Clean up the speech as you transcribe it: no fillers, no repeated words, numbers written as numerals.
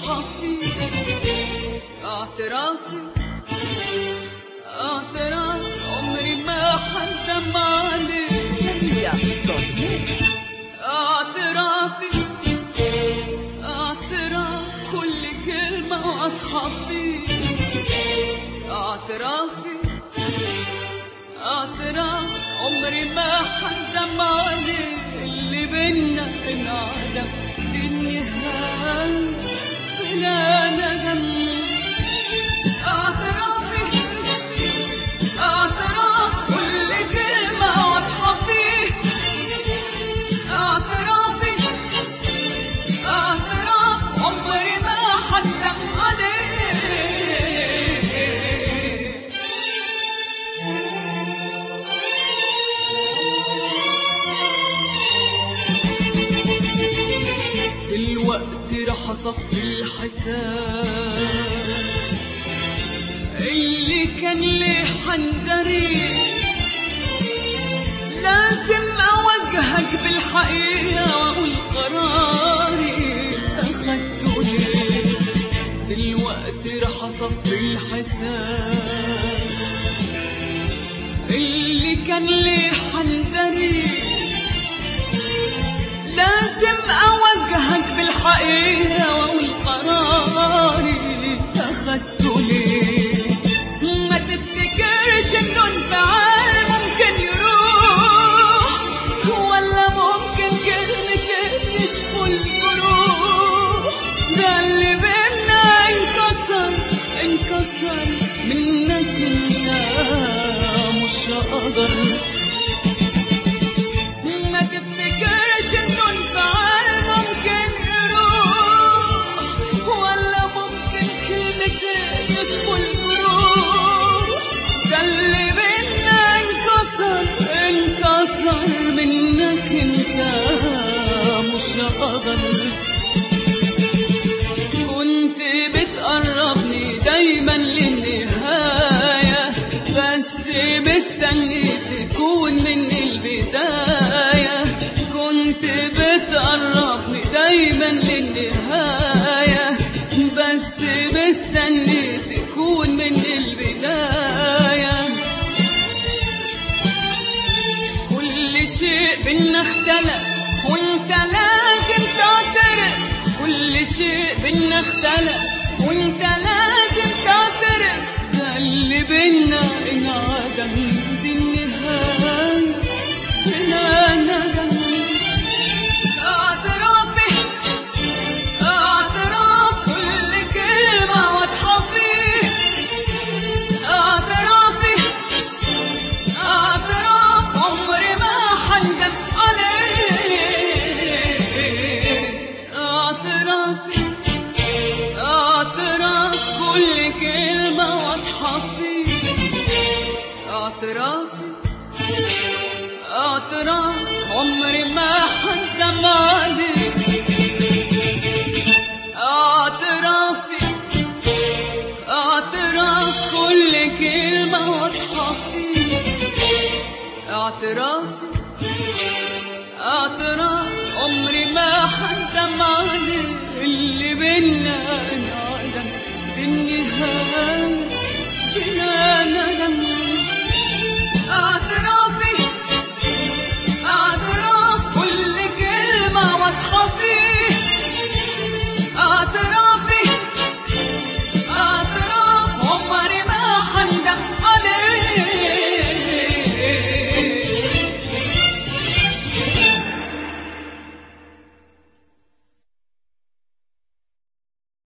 واضحة فيه. اعترافي اعتراف عمري ما حندم عليه. اعترافي اعتراف كل كلمة واضحة فيه. اعترافي اعتراف عمري ما حندم عليه. اللي بينا انعدم دي النهاية بلا ندم. اعترافي اعتراف كل كلمة واضحة فيه. اعترافي اعتراف عمري ما حندم عليه. دلوقتي رح اصفي الحساب اللي كان لي حندري. لازم اوجهك بالحقيقة واقول قراري اخدته ليه. دلوقتي رح اصفي الحساب اللي كان لي حندري. لازم اوجهك بالحقيقة واقول قراري اخدته ليه. ما تفتكرش انه انفعال ممكن يروح، ولا ممكن كلمة تشفوا الجروح. ده اللي بينا انكسر منك انت مش هقدر. ما تفتكرش انه انفعال ممكن يروح، ولا ممكن كلمة يشفوا الجروح. ده اللي بينا انكسر منك انت مش هقدر. كنت بتقربني دايما للنهاية، بس مستني تكون من البداية. كنت بتقربني دايما للنهاية، بس مستني تكون من البداية. كل شيء بينا اختلف وانت لازم تعترف. كل شيء بينا اختلف وانت لازم تعترف. ده اللي بينا انعدم